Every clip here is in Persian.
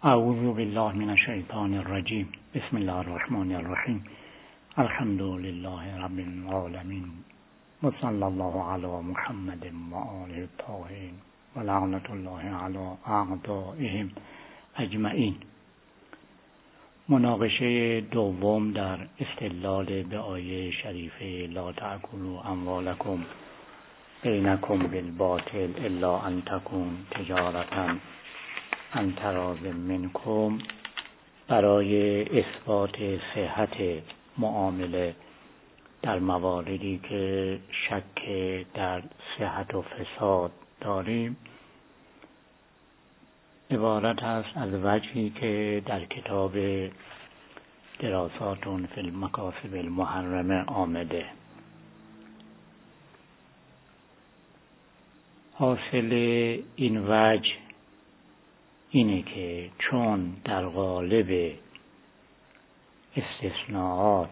اعوذ بالله من الشیطان الرجیم. بسم الله الرحمن الرحیم. الحمد لله رب العالمین و صلی الله علی محمد و آله الطاهرین و لعنت الله علی اعدائهم اجمعین. مناقشه دوم در استدلال به آیه شریفه لا تأکلوا اموالکم بینکم بالباطل الا ان تکون تجارة عن تراض منکم، برای اثبات صحت معامله در مواردی که شک در صحت و فساد داریم، عبارت است از وجهی که در کتاب دراسات فی المکاسب المحرمه آمده. حاصل این وجه اینه که چون در قالب استثناءات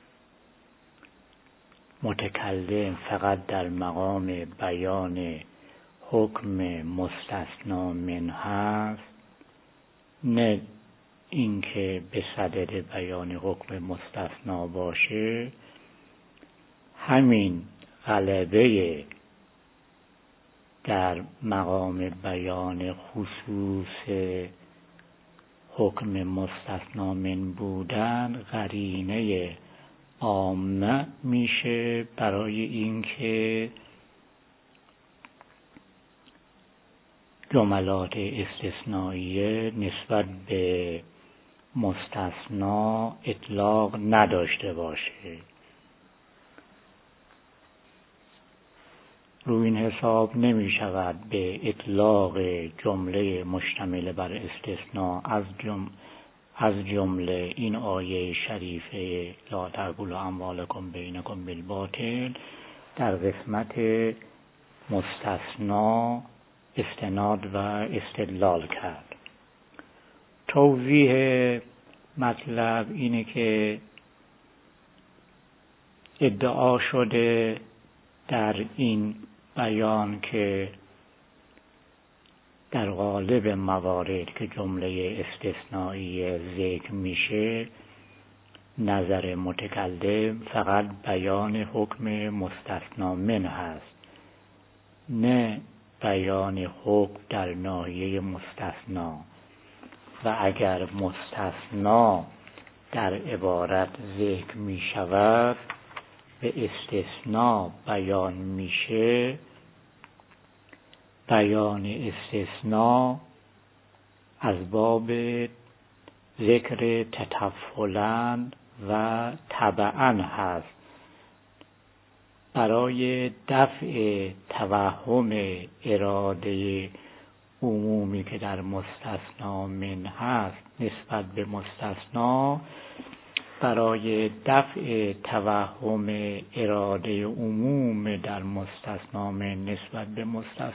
متکلم فقط در مقام بیان حکم مستثنا من هست، نه اینکه به صدد بیان حکم مستثنا باشه، همین غلبه در مقام بیان خصوص حکم مستثنا من بودن قرینه عامه میشه برای اینکه جملات استثنائیه نسبت به مستثنا اطلاق نداشته باشه. روی این حساب نمی شود به اطلاق جمله مشتمل بر استثناء از جمله این آیه شریفه لا تأکلوا اموالکم بینکم بالباطل در قسمت مستثنا استناد و استدلال کرد. توضیح مطلب اینه که ادعا شده در این بیان که در غالب موارد که جمله استثنایی ذکر میشه، نظر متکلم فقط بیان حکم مستثنا من هست، نه بیان حکم در ناحیه مستثنا. و اگر مستثنا در عبارت ذکر می شود به استثناء بیان میشه، بیان استثناء از باب ذکر تطفلاً و تبعاً هست، برای دفع توهم اراده عمومی که در مستثنا من هست نسبت به مستثنا، برای دفع توهم اراده عموم در مستثنا من نسبت به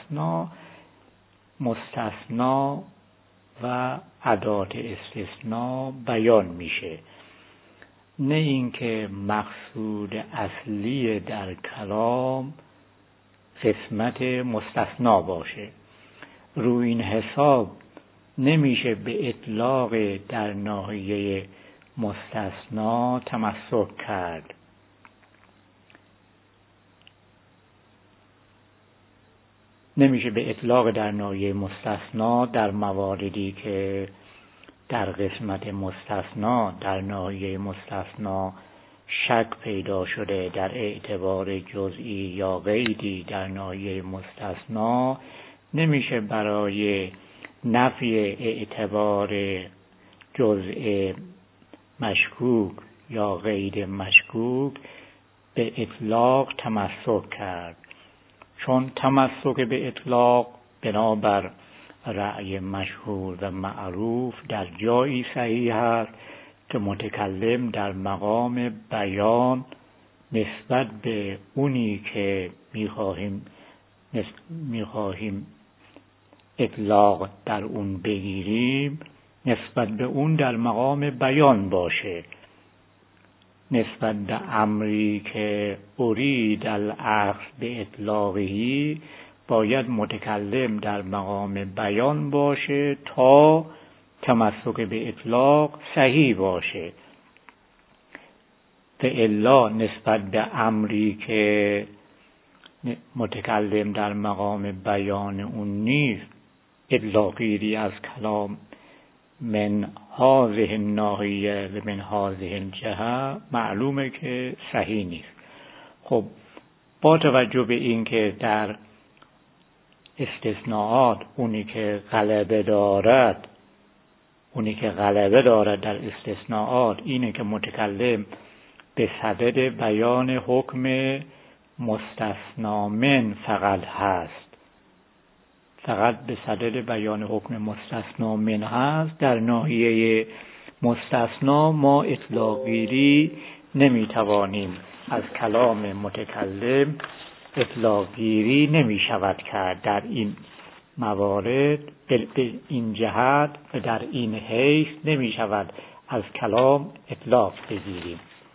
مستثنا و ادات استثناء بیان میشه، نه اینکه مقصود اصلی در کلام قسمت مستثنا باشه. روی این حساب نمیشه به اطلاق در ناحیه مستثنا تمسک کرد. نمیشه به اطلاق در ناحیه مستثنا در مواردی که در قسمت مستثنا در ناحیه مستثنا شک پیدا شده در اعتبار جزئی یا قیدی در ناحیه مستثنا، نمیشه برای نفی اعتبار جزء مشکوک یا غیر مشکوک به اطلاق تمسک کرد، چون تمسک به اطلاق بنابر رأی مشهور و معروف در جایی صحیح است که متکلم در مقام بیان نسبت به اونی که میخواهیم اطلاق در اون بگیریم، نسبت به اون در مقام بیان باشه. نسبت به امری که ارید الاخذ به اطلاقی باید متکلم در مقام بیان باشه تا تمسک به اطلاق صحیح باشه. فالا نسبت به امری که متکلم در مقام بیان اون نیست، اطلاقگیری از کلام من هذه الناحیه و من هذه الجهه معلومه که صحیح نیست. خب با توجه به این که در استثناءات اونی که غلبه دارد در استثناءات اینه که متکلم به صدد بیان حکم مستثنا من فقط هست، فقط به صدد بیان حکم مستثنا من هست. در ناحیه مستثنا ما اطلاقگیری نمیتوانیم از کلام متکلم، اطلاقگیری نمی شود کرد در این موارد، به این جهت و در این حیث نمی شود از کلام اطلاق بگیریم.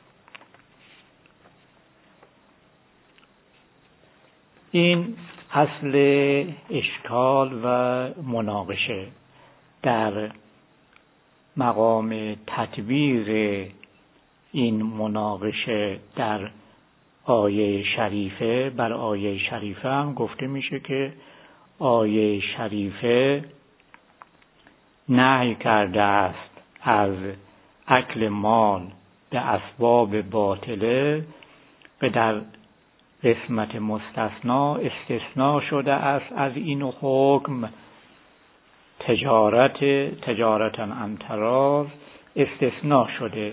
این اصل اشکال و مناقشه در مقام تطبیق این مناقشه در آیه شریفه. بر آیه شریفه هم گفته میشه که آیه شریفه نهی کرده است از اکل مال به اسباب باطله و در قسمت مستثنا استثناء شده است از این حکم تجارتا عن تراض استثناء شده.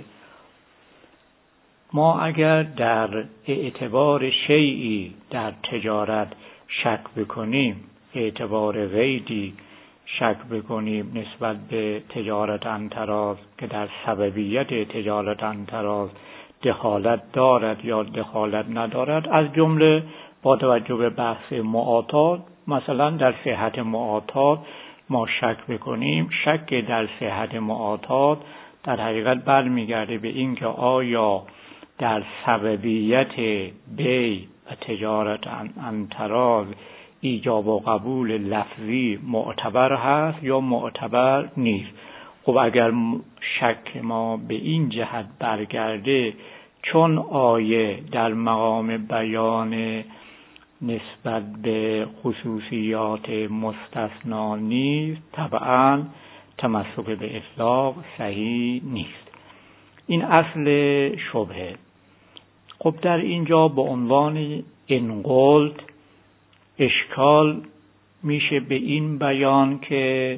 ما اگر در اعتبار شیئی در تجارت شک بکنیم، اعتبار غیری شک بکنیم نسبت به تجارت عن تراض که در سببیت تجارت عن تراض دخالت دارد یا دخالت ندارد، از جمله با توجه به بحث معاطات، مثلا در صحت معاطات ما شک بکنیم، شک در صحت معاطات در حقیقت برمیگرده به این که آیا در سببیت بیع و تجارت عن تراض ایجاب و قبول لفظی معتبر هست یا معتبر نیست. خب اگر شک ما به این جهت برگرده، چون آیه در مقام بیان نسبت به خصوصیات مستثنا نیست، طبعا تمسک به اطلاق صحیح نیست. این اصل شبهه. خب در اینجا به عنوان انقلت اشکال میشه به این بیان که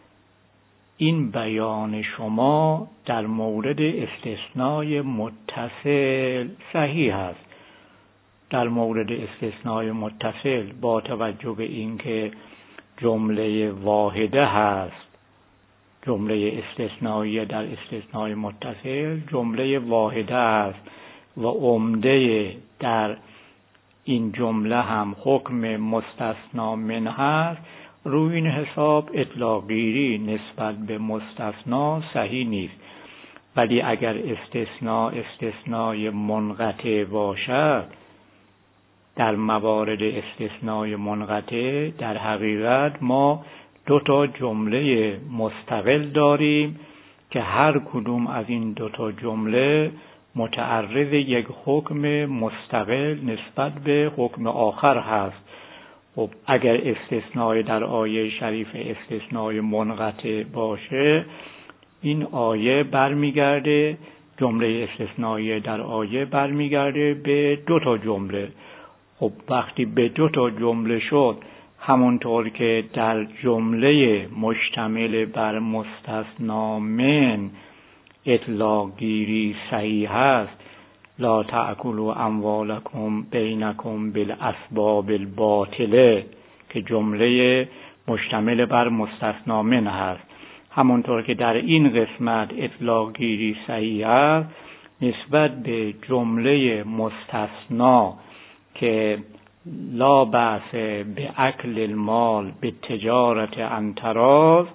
این بیان شما در مورد استثنای متصل صحیح است. در مورد استثنای متصل با توجه به اینکه جمله واحده هست، جمله استثنایی در استثنای متصل جمله واحده است و عمده در این جمله هم حکم مستثنا من هست، روی این حساب اطلاقگیری نسبت به مستثنا صحیح نیست. ولی اگر استثنای منقطع باشد، در موارد استثنای منقطع در حقیقت ما دو تا جمله مستقل داریم که هر کدوم از این دو تا جمله متعرض یک حکم مستقل نسبت به حکم آخر هست. خب اگر استثنای در آیه شریف استثنای منقطع باشه، این آیه برمیگرده، جمله استثنایی در آیه برمیگرده به دو تا جمله. خب وقتی به دو تا جمله شد، همونطور که در جمله مشتمل بر مستثنا من اطلاق گیری صحیح است، لا تأکلوا اموالکم بینکم بالاسباب الباطله، که جمله مشتمل بر مستثنا من هست، همونطور که در این قسمت اطلاق گیری صحیح است نسبت به جمله مستثنا که لا بأس به اکل المال به تجارت عن تراض،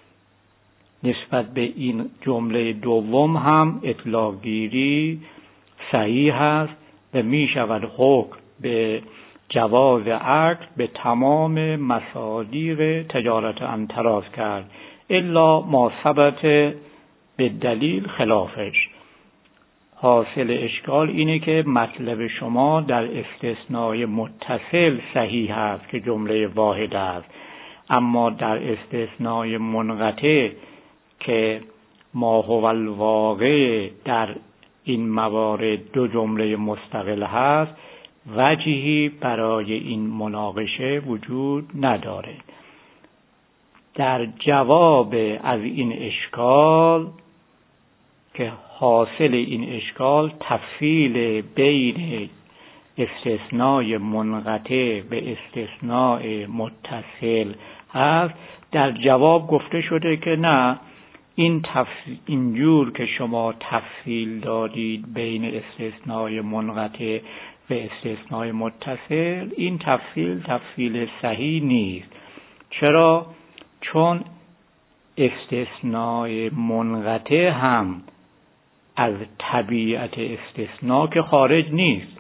نسبت به این جمله دوم هم اطلاق گیری صحیح است و می شود حکم به جواز اکل به تمام مصادیق تجارت عن تراض کرد. الا ما ثبت به دلیل خلافش. حاصل اشکال اینه که مطلب شما در استثنای متصل صحیح است که جمله واحد است، اما در استثنای منقطع که ما هو الواقع در این موارد دو جمله مستقل هست، وجهی برای این مناقشه وجود نداره. در جواب از این اشکال که حاصل این اشکال تفصیل بین استثنای منقطع به استثناء متصل هست، در جواب گفته شده که نه، اینجور که شما تفصیل دادید بین استثنای منقطع به استثنای متصل، این تفصیل صحیح نیست. چرا؟ چون استثنای منقطع هم از طبیعت استثناء که خارج نیست.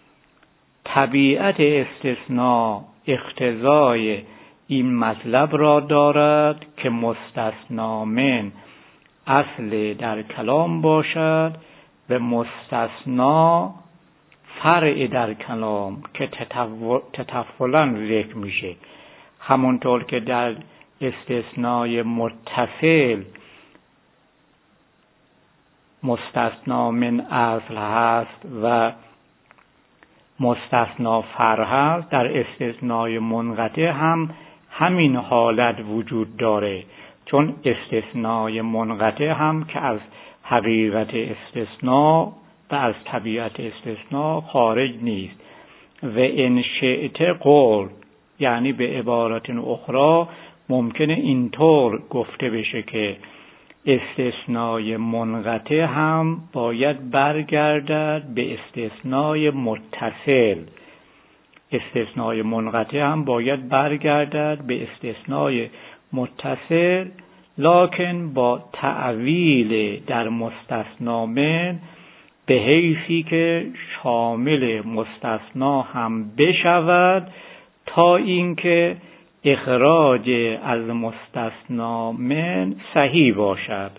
طبیعت استثناء اقتضای این مطلب را دارد که مستثنا من اصل در کلام باشد و مستثنا فرع در کلام که تطفلاً ذکر میشه. همونطور که در استثنای متصل مستثنا من اصل هست و مستثنا فرع هست، در استثنای منقطع هم همین حالت وجود داره، چون استثنای منقطع هم که از حقیقت استثناء و از طبیعت استثناء خارج نیست. و ان شئت قول، یعنی به عبارت اخرى ممکنه اینطور گفته بشه که استثنای منقطع هم باید برگردد به استثنای متصل. استثنای منقطع هم باید برگردد به استثنای متصل، لکن با تعویل در مستثنا من به حیثی که شامل مستثنا هم بشود، تا اینکه اخراج از مستثنا من صحیح باشد.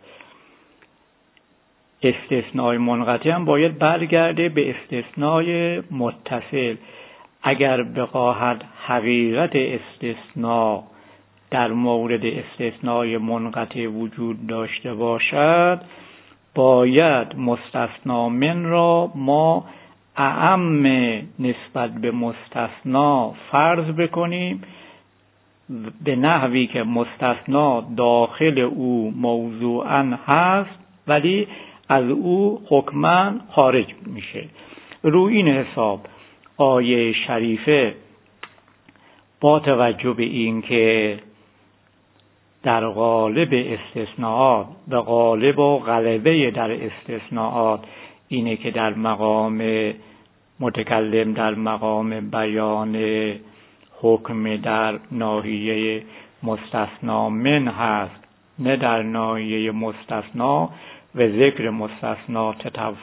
استثنای منقطع هم باید برگرده به استثنای متصل. اگر بخواهد حقیقت استثناء در مورد استثنای منقطع وجود داشته باشد، باید مستثنا من را ما اعم نسبت به مستثنا فرض بکنیم، به نحوی که مستثنا داخل او موضوعاً هست ولی از او حکماً خارج میشه. روی این حساب آیه شریفه با توجه به این که در قالب استثناءات و قالب و غلبه در استثناءات اینه که در مقام متکلم در مقام بیان حکم در ناحیه مستثنا من هست، نه در ناحیه مستثنا و ذکر مستثنا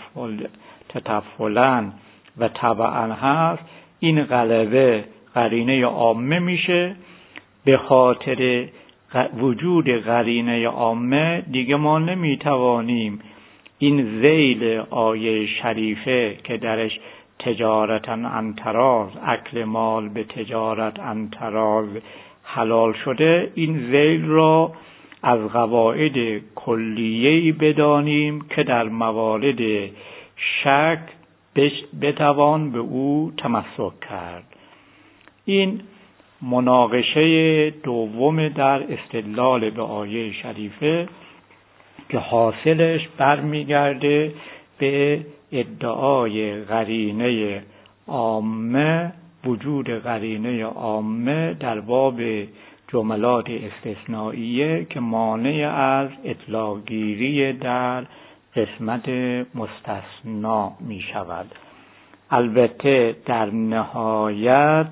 تطفلاً و تبعاً هست. این غلبه قرینه عامه میشه. به خاطر وجود قرینه عامه دیگه ما نمیتوانیم این ذیل آیه شریفه که درش تجارت عن تراض، اکل مال به تجارت عن تراض حلال شده، این ذیل را از قواعد کلیه‌ای بدانیم که در موارد شک بتوان به او تمسک کرد. این مناقشه دوم در استدلال به آیه شریفه که حاصلش برمیگرده به ادعای قرینه عامه، وجود قرینه عامه در باب جملات استثنائیه که مانع از اطلاق گیری در قسمت مستثنا می شود. البته در نهایت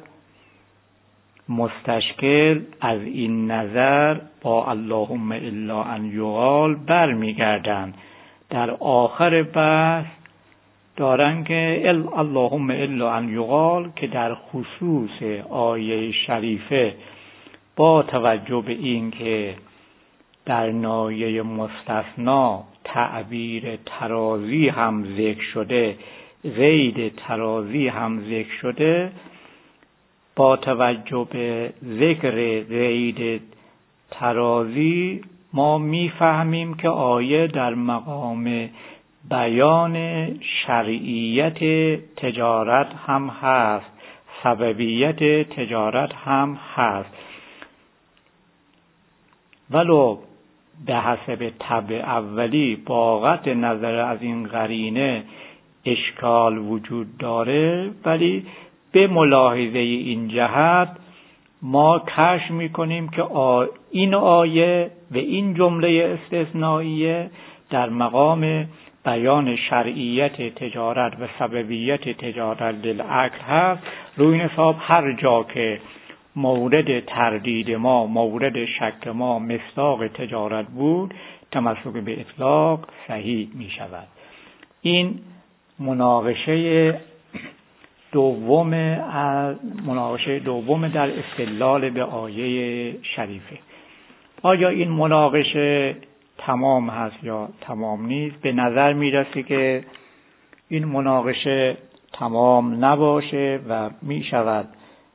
مستشکل از این نظر با اللهم الا ان یقال برمیگردند. در آخر بحث دارن که اللهم الا ان یقال که در خصوص آیه شریفه با توجه به این که در ناحیه مستثنا تعبیر ترازی هم ذکر شده، قید ترازی هم ذکر شده، با توجه به ذکر قید ترازی ما میفهمیم که آیه در مقام بیان شرعیت تجارت هم هست، سببیت تجارت هم هست. ولو به حسب طبع اولی با قطع نظر از این قرینه اشکال وجود داره، ولی به ملاحظه این جهت ما کشف میکنیم که این آیه و این جمله استثنائیه در مقام بیان شرعیت تجارت و سببیت تجارت للعقل هست. روی این حساب هر جا که مورد تردید ما، مورد شک ما مصداق تجارت بود، تمسک به اطلاق صحیح می شود. این مناقشه دوم در استدلال به آیه شریفه. آیا این مناقشه تمام هست یا تمام نیست؟ به نظر میرسه که این مناقشه تمام نباشه و می شود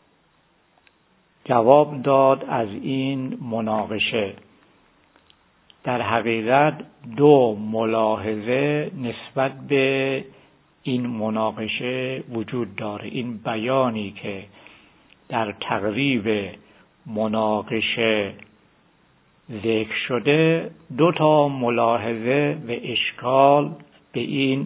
جواب داد از این مناقشه. در حقیقت دو ملاحظه نسبت به این مناقشه وجود داره. این بیانی که در تقریب مناقشه ذکر شده، دو تا ملاحظه و اشکال به این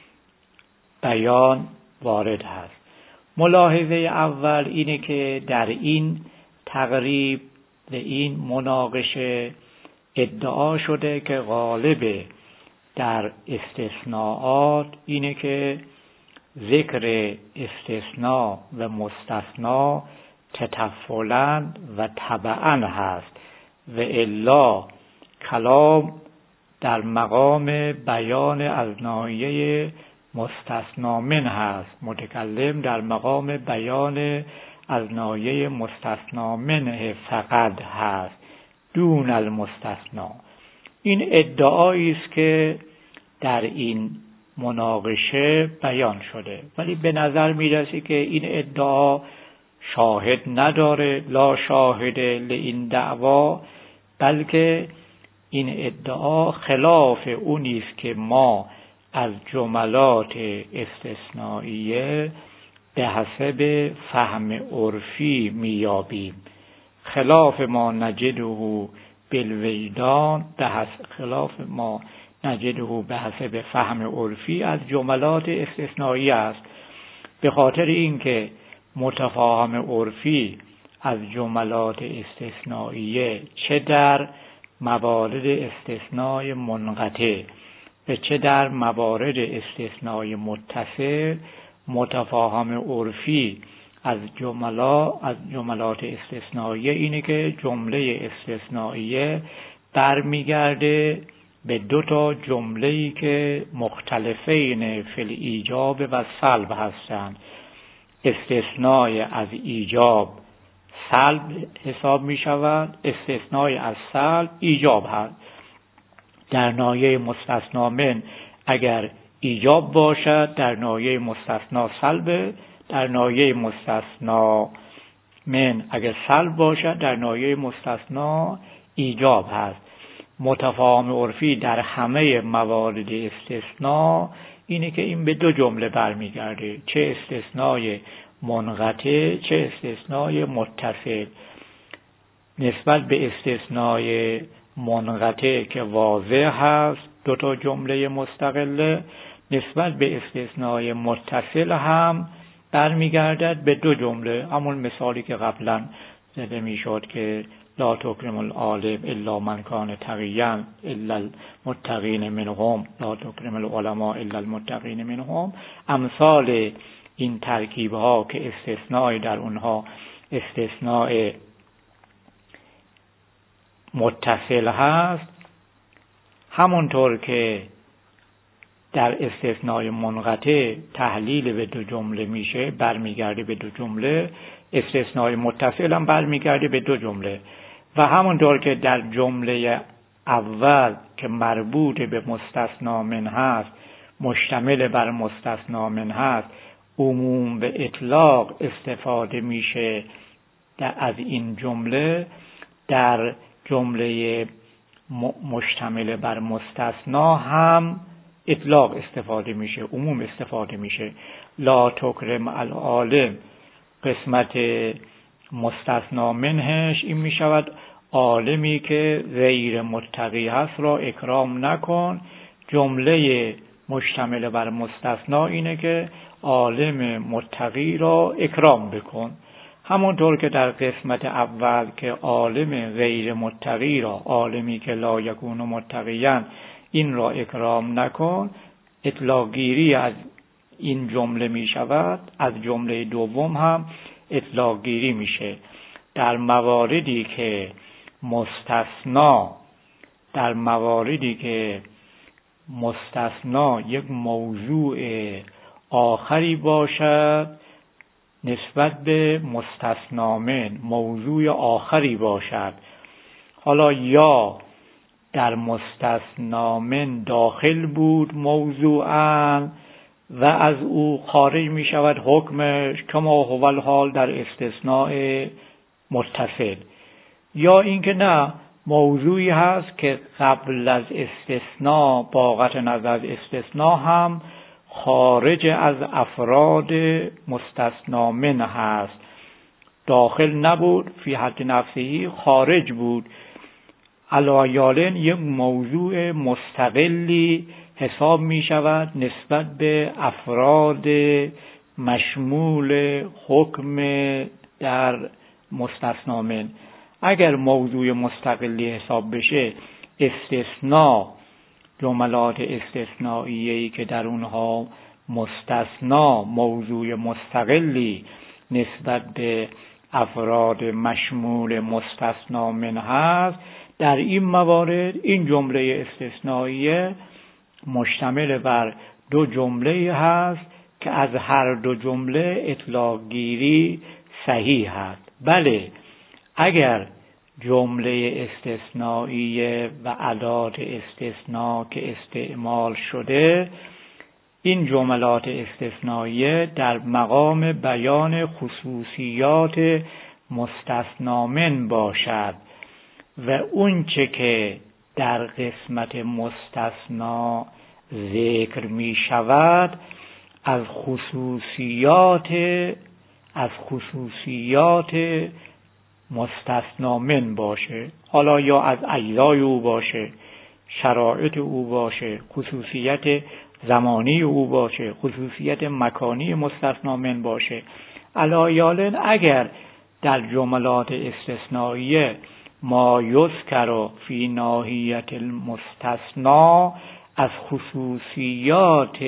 بیان وارد هست. ملاحظه اول اینه که در این تقریب و این مناقشه ادعا شده که غالب در استثناءات اینه که ذکر استثناء و مستثنا تطفلاً و تبعاً هست و الا کلام در مقام بیان از ناحیه مستثنا من هست، متکلم در مقام بیان از ناحیه مستثنا منه فقط هست دون المستثنا. این ادعایی است که در این مناقشه بیان شده، ولی به نظر میرسه که این ادعا شاهد نداره، لا شاهد لین دعوا، بلکه این ادعا خلاف اونی است که ما از جملات استثنائیه به حسب فهم عرفی میابیم. خلاف ما نجده بالوجدان، خلاف ما نجده به حسب فهم عرفی از جملات استثنائیه است. به خاطر اینکه متفاهم عرفی از جملات استثنائیه چه در موارد استثناء منقطع و چه در موارد استثناء متصل، متفاهم عرفی از جملات استثنائیه اینه که جمله استثنائیه برمیگرده به دو تا جمله‌ای که مختلفین فی الایجاب و سلب هستند. استثناء از ایجاب سلب حساب می شود، استثناء از سلب ایجاب هست. در ناحیه مستثنا من اگر ایجاب باشد، در ناحیه مستثنا سلب، در ناحیه مستثنا من اگر سلب باشد، در ناحیه مستثنا ایجاب هست. متفاهم عرفی در همه موارد استثناء اینه که این به دو جمله برمیگرده، چه استثناء منقطع چه استثناء متصل. نسبت به استثناء منقطع که واضح هست دو تا جمله مستقله، نسبت به استثناء متصل هم برمیگردد به دو جمله. همون مثالی که قبلا زده میشد که لا تکرم العالم الا من کان تقیا الا المتقین منهم، لا تکرم العلماء الا المتقین منهم. امثال این ترکیب ها که استثناء در اونها استثناء متصل هست، همونطور که در استثناء منقطع تحلیل به دو جمله میشه، برمیگرده به دو جمله، استثناء متصل هم برمیگرده به دو جمله. و همونطور که در جمله اول که مربوط به مستثنا منه هست، مشتمل بر مستثنا منه هست، عموم به اطلاق استفاده میشه از این جمله. در جمله مشتمل بر مستثنا هم اطلاق استفاده میشه، عموم استفاده میشه. لا تکرم العالم قسمت مستثنا منهش این میشود عالمی که غیر متقی هست را اکرام نکن. جمله مشتمل بر مستثنا اینه که عالم متقی را اکرام بکن. همونطور که در قسمت اول که عالم غیر متقی را، عالمی که لا یکون متقیاً، این را اکرام نکن، اطلاق گیری از این جمله می شود. از جمله دوم هم اطلاق گیری میشه. در مواردی که مستثنا یک موضوع آخری باشد نسبت به مستثنا من، موضوع آخری باشد، حالا یا در مستثنا من داخل بود موضوعاً و از او خارج می شود حکمش، کما هو الحال در استثناء متصل، یا اینکه نه، موضوعی هست که قبل از استثناء با قطع نظر از استثناء هم خارج از افراد مستثنا من هست، داخل نبود، فی حد نفسه خارج بود. علایالن یک موضوع مستقلی حساب می شود نسبت به افراد مشمول حکم در مستثنا من. اگر موضوع مستقلی حساب بشه، استثناء، جملات استثنائیه‌ای که در اونها مستثنا موضوع مستقلی نسبت به افراد مشمول مستثنا من هست، در این موارد این جمله استثنائیه مشتمل بر دو جمله هست که از هر دو جمله اطلاق گیری صحیح هست. بله، اگر جمله استثنائیه و ادات استثناء که استعمال شده، این جملات استثنائیه در مقام بیان خصوصیات مستثنا من باشد و اون چه که در قسمت مستثنا ذکر می شود از خصوصیات مستثنا من باشه، حالا یا از اجزای او باشه، شرایط او باشه، خصوصیت زمانی او باشه، خصوصیت مکانی مستثنا من باشه. علایالن اگر در جملات استثنائیه ما یذکر فی ناحیت المستثنا از خصوصیات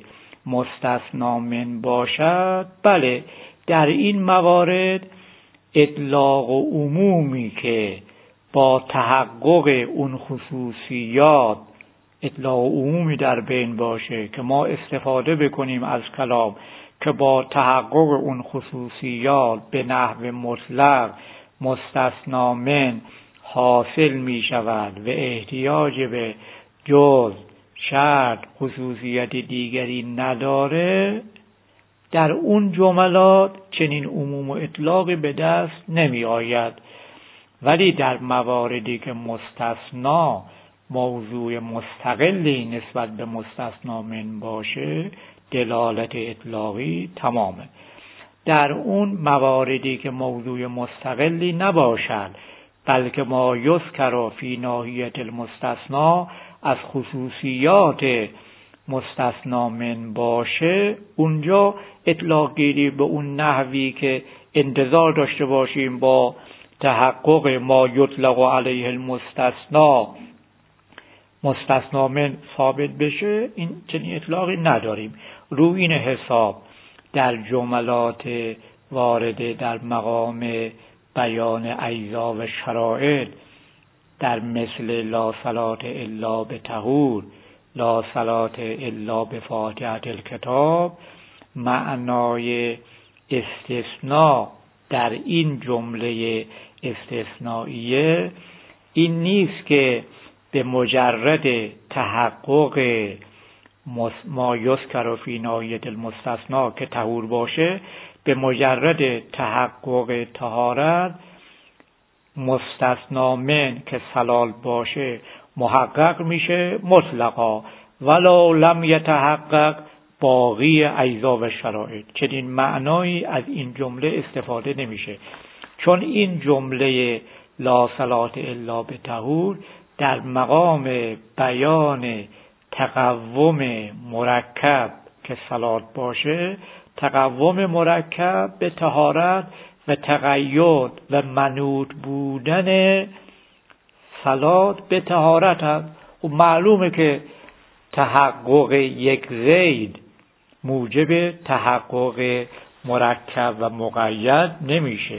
مستثنا من باشد، بله، در این موارد اطلاق و عمومی که با تحقق اون خصوصیات، اطلاق و عمومی در بین باشه که ما استفاده بکنیم از کلام که با تحقق اون خصوصیات به نحو مطلق مستثنا من حاصل می شود و احتیاج به جز، شرط، خصوصیت دیگری نداره، در اون جملات چنین عموم و اطلاقی به دست نمی آید. ولی در مواردی که مستثنا موضوع مستقلی نسبت به مستثنا من باشه، دلالت اطلاقی تمامه. در اون مواردی که موضوع مستقلی نباشد بلکه ما یذکر فی ناحیت المستثنا از خصوصیات مستثنا من باشه، اونجا اطلاق گیری به اون نحوی که انتظار داشته باشیم با تحقق ما یطلق علیه المستثنا مستثنا من ثابت بشه، این چنین اطلاقی نداریم. روی این حساب در جملات وارده در مقام بیان اجزا و شرایط، در مثل لا صلاة الا بطهور، لا صلاة الا بفاتحة الکتاب، معنای استثناء در این جمله استثنائیه این نیست که به مجرد تحقق ما یذکر فی ناحیه المستثنا که طهور باشه، به مجرد تحقق طهارت مستثنا من که سلال باشه محقق میشه مطلقا، ولو لم یتحقق باقی اجزا و شرایط. چنین معنایی از این جمله استفاده نمیشه، چون این جمله لا صلاة الا بطهور در مقام بیان تقوم مرکب که صلات باشه، تقوم مرکب به طهارت و تقید و منوط بودن صلات به طهارت هست. و معلومه که تحقق یک قید موجب تحقق مرکب و مقید نمیشه.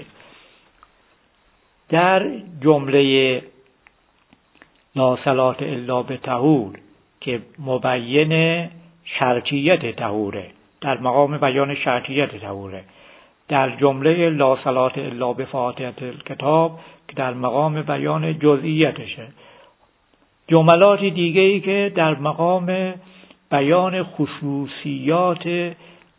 در جمله لا صلاة الا بطهور که مبین شرطیت طهوره، در مقام بیان شرطیت طهوره، در جمله لا صلاة الا بفاتحة الکتاب که در مقام بیان جزئیتشه، جملات دیگه ای که در مقام بیان خصوصیات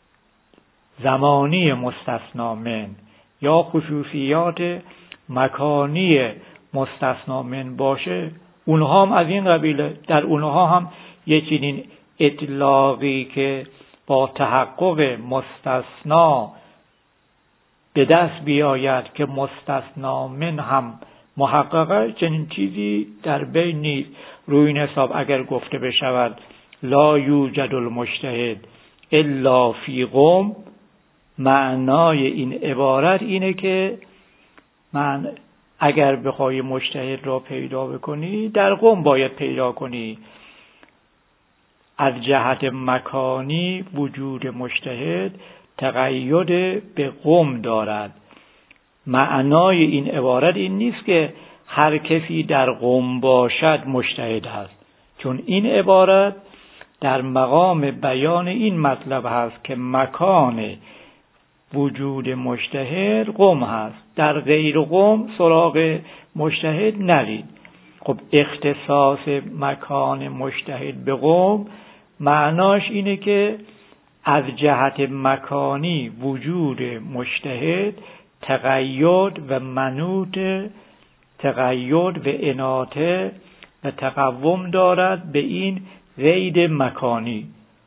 زمانی مستثنا من یا خصوصیات مکانی مستثنا من باشه، اونها هم از این قبیله. در اونها هم یه چنین اطلاقی که با تحقق مستثنا به دست بیاید که مستثنا من هم محققه، چنین چیزی در بین نیست. روی این حساب اگر گفته بشود لا یوجد المجتهد الا فی قم، معنای این عبارت اینه که من اگر بخوای مجتهد را پیدا بکنی در قم باید پیدا کنی. از جهت مکانی وجود مجتهد تقید به قم دارد. معنای این عبارت این نیست که هر کسی در قم باشد مجتهد هست، چون این عبارت در مقام بیان این مطلب هست که مکان وجود مجتهد قم هست، در غیر قم سراغ مجتهد نرید. خب اختصاص مکان مجتهد به قم معناش اینه که از جهت مکانی وجود مجتهد تقید و منوط، تقید و اناطه و تقوم دارد به این قید مکانی.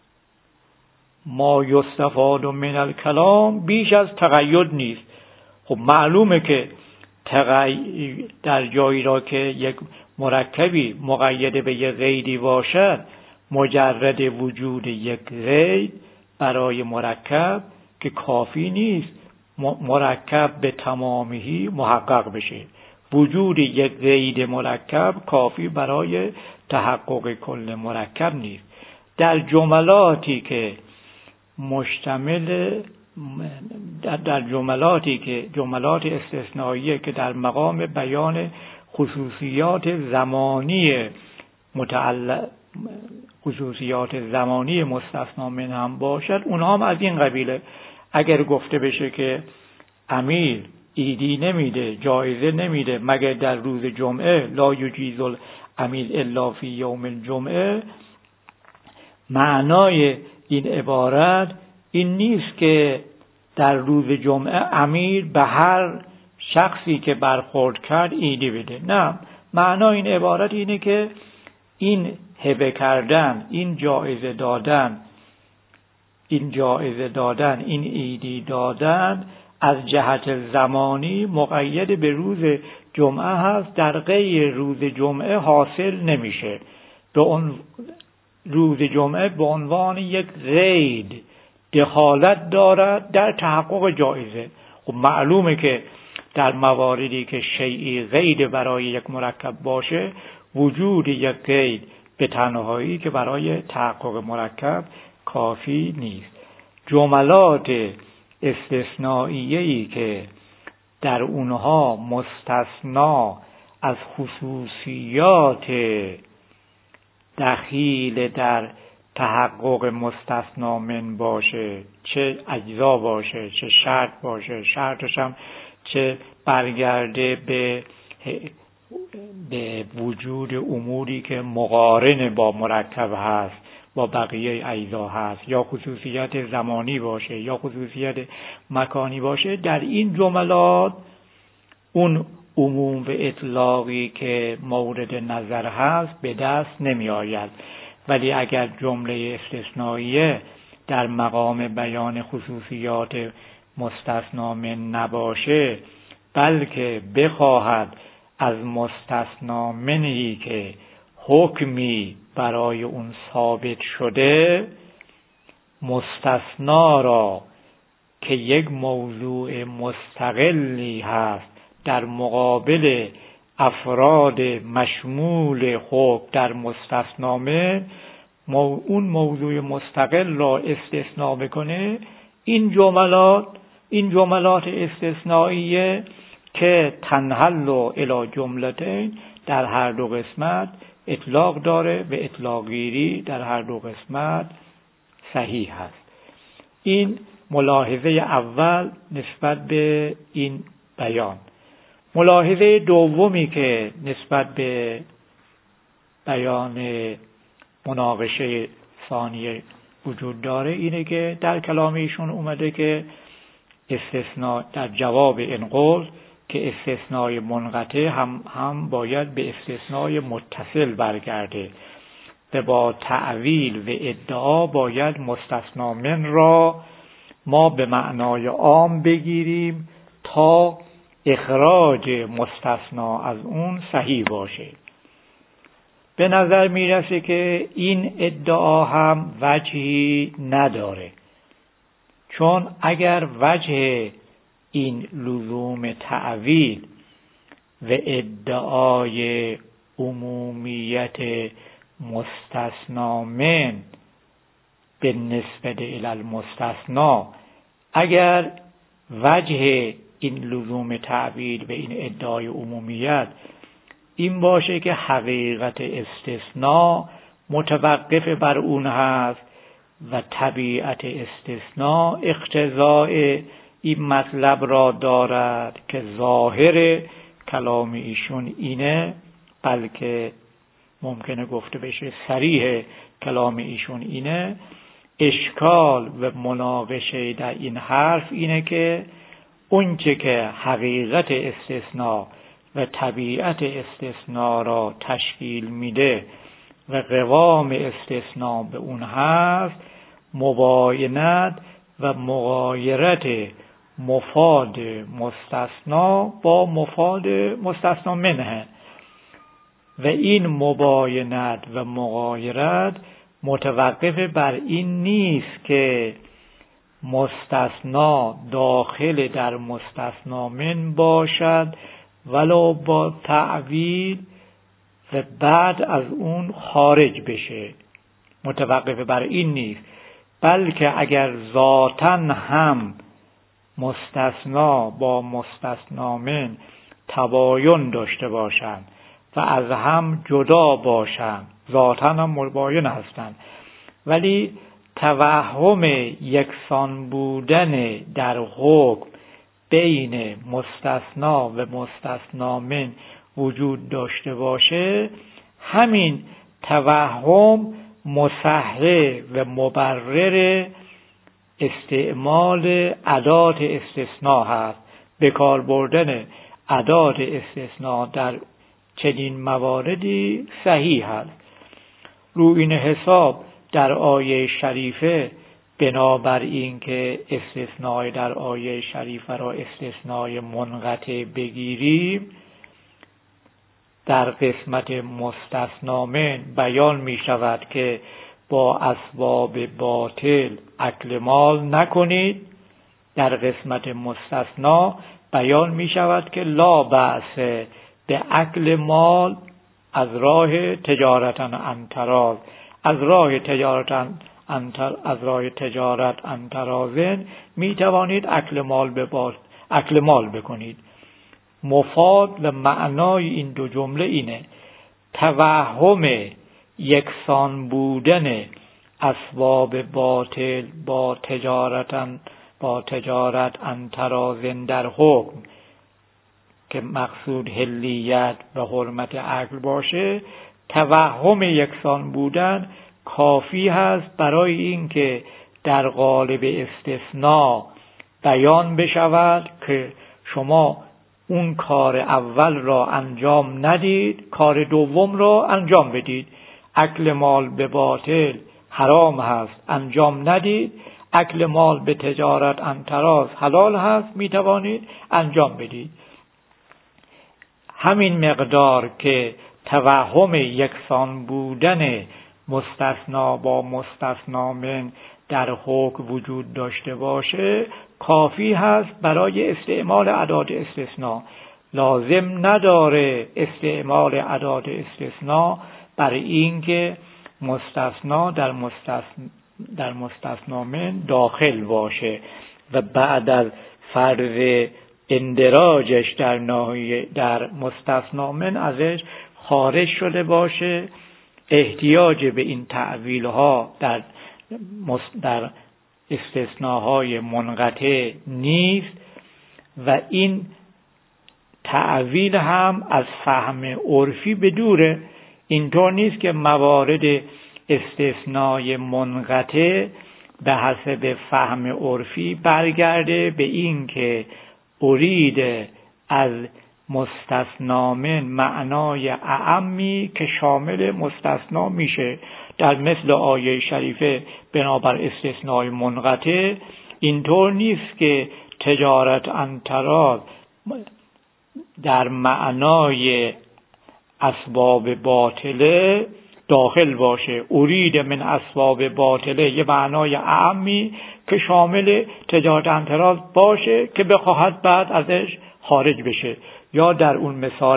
ما یستفاد من الکلام بیش از تقید نیست. خب معلومه که در جایی را که یک مرکبی مقید به یک قیدی باشد، مجرد وجود یک قید برای مرکب که کافی نیست مرکب به تمامی محقق بشه. وجود یک قید مرکب کافی برای تحقق کل مرکب نیست. در جملاتی که جملات استثنائیه که در مقام بیان خصوصیات زمانی مستثنا من هم باشد، اونها هم از این قبیله. اگر گفته بشه که امیر ایدی نمیده، جایزه نمیده مگر در روز جمعه، لا یجیز الامیر الا فی یوم الجمعه، معنای این عبارت این نیست که در روز جمعه امیر به هر شخصی که برخورد کرد ایدی بده. نه، معنای این عبارت اینه که این هبه کردن، این جایزه دادن، این ایدی دادن از جهت زمانی مقید به روز جمعه هست، در غیر روز جمعه حاصل نمیشه. به اون روز جمعه به عنوان یک قید دخالت دارد در تحقق جایزه. خب معلومه که در مواردی که شیئی قید برای یک مرکب باشه، وجود یک قید به تنهایی که برای تحقق مرکب کافی نیست. جملات استثنائیه‌ای که در اونها مستثنا از خصوصیات دخیل در تحقق مستثنا من باشه، چه اجزا باشه، چه شرط باشه، شرطش هم چه برگرده به به وجود اموری که مقارن با مرکب هست، با بقیه اجزا هست، یا خصوصیت زمانی باشه یا خصوصیت مکانی باشه، در این جملات اون عموم و اطلاقی که مورد نظر هست به دست نمی آید. ولی اگر جمله استثنائیه در مقام بیان خصوصیات مستثنا من نباشه، بلکه بخواهد از مستثنا منی که حکمی برای اون ثابت شده، مستثنا را که یک موضوع مستقلی هست در مقابل افراد مشمول حکم در مستثنا من، اون موضوع مستقل را استثناء بکنه، این جملات استثنائیه که تنحل الی جملتین در هر دو قسمت اطلاق داره و اطلاق گیری در هر دو قسمت صحیح هست. این ملاحظه اول نسبت به این بیان. ملاحظه دومی که نسبت به بیان مناقشه ثانیه وجود داره اینه که در کلام ایشون اومده که استثناء در جواب این قول که استثناء منقطع هم باید به استثناء متصل برگرده و با تعویل و ادعا باید مستثنا من را ما به معنای عام بگیریم تا اخراج مستثنا از اون صحیح باشه. به نظر میرسه که این ادعا هم وجهی نداره، چون اگر وجه این لزوم تعویل و ادعای عمومیت مستثنا من به نسبت الی المستثنا، اگر وجه این لزوم تعویل و این ادعای عمومیت این باشه که حقیقت استثناء متوقف بر اون هست و طبیعت استثناء اقتضاء این مطلب را دارد که ظاهر کلام ایشون اینه، بلکه ممکنه گفته بشه صریح کلام ایشون اینه، اشکال و مناقشه در این حرف اینه که اونچه که حقیقت استثناء و طبیعت استثناء را تشکیل میده و قوام استثناء به اون هست، مباینت و مغایرت مفاد مستثنا با مفاد مستثنا منه و این مباینت و مغایرت متوقف بر این نیست که مستثنا داخل در مستثنا من باشد ولو با تعویل و بعد از اون خارج بشه. متوقف بر این نیست، بلکه اگر ذاتاً هم مستثنا با مستثنا من تباین داشته باشند و از هم جدا باشند، ذاتاً هم مباین هستند، ولی توهم یکسان بودن در حکم بین مستثنا و مستثنا من وجود داشته باشه، همین توهم مصحح و مبرر استعمال ادات استثناء هست. به کار بردن ادات استثناء در چنین مواردی صحیح هست. رو این حساب در آیه شریفه بنابر این که استثناء در آیه شریفه را استثناء منقطع بگیریم، در قسمت مستثنا من بیان می شود که با اسباب باطل اکل مال نکنید. در قسمت مستثنا بیان می شود که لا بأس به اکل مال از راه تجارت انتراز، از راه تجارت انترازن می توانید اکل مال بکنید. مفاد و معنای این دو جمله اینه: توهم یکسان بودن اسباب باطل با تجارت انترازن در حکم که مقصود حلیت و حرمت عقل باشه، توهم یکسان بودن کافی هست برای اینکه در قالب استثناء بیان بشود که شما اون کار اول را انجام ندید، کار دوم را انجام بدید. اکل مال به باطل حرام هست، انجام ندید. اکل مال به تجارت انتراز حلال هست، میتوانید انجام بدید. همین مقدار که توهم یکسان بودن مستثنا با مستثنا من در حکم وجود داشته باشه کافی هست برای استعمال ادات استثناء. لازم نداره استعمال ادات استثناء برای اینکه مستثنا در مستثنا من داخل باشه و بعد از فرض اندراجش در مستثنا من ازش خارج شده باشه. احتیاج به این تعویل ها در استثناهای منقطع نیست و این تعویل هم از فهم عرفی بدوره. اینطور نیست که موارد استثنای منقطع به حسب فهم عرفی برگرده به این که ارید از مستثنا من معنای اعمی که شامل مستثنا میشه. در مثل آیه شریفه بنابر استثنای منقطع اینطور نیست که تجارت انتراز در معنای اسباب باطله داخل باشه. ارید من اسباب باطله یه معنای اعمی که شامل تجارت انتراز باشه که بخواهد بعد ازش خارج بشه. یا در اون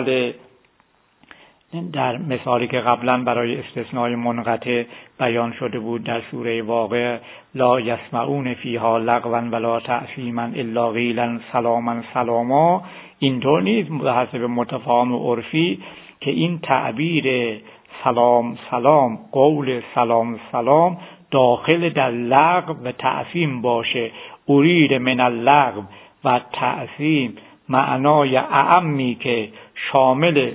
مثالی که قبلا برای استثنای منقطع بیان شده بود در سوره واقعه، لا یسمعون فیها لغوا ولا تأثیما الا قیلا سلاما سلاما. اینطور نیست به حسب متفاهم عرفی که این تعبیر سلام سلام، قول سلام سلام داخل در لغو و تعظیم باشه. ارید من اللغو و تعظیم معنای اعمی که شامل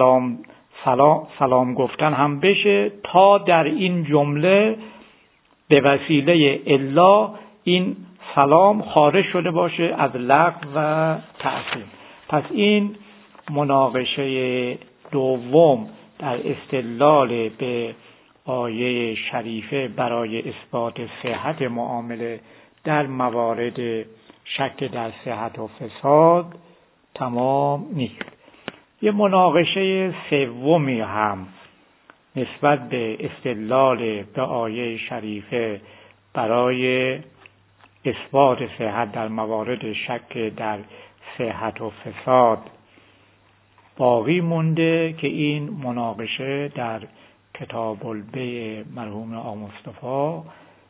سلام گفتن هم بشه تا در این جمله به وسیله الا این سلام خارج شده باشه از لغو و تعظیم. پس این مناقشه دوم در استدلال به آیه شریفه برای اثبات صحت معامله در موارد شک در صحت و فساد تمام نیست. یه مناقشه سومی هم نسبت به استدلال به آیه شریفه برای اثبات صحت در موارد شک در صحت و فساد باقی مونده که این مناقشه در کتاب البیع مرحوم آقا مصطفی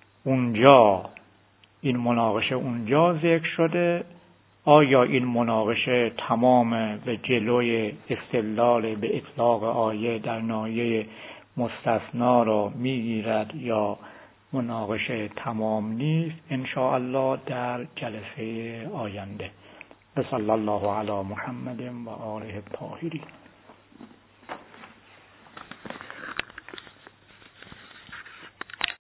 این مناقشه اونجا ذکر شده. آیا این مناقشه تمام به جلوی استدلال به اطلاق آیه در ناحیه مستثنا را میگیرد یا مناقشه تمام نیست؟ ان شاء الله در جلسه آینده. صلی الله علی محمد و آله الطاهرین.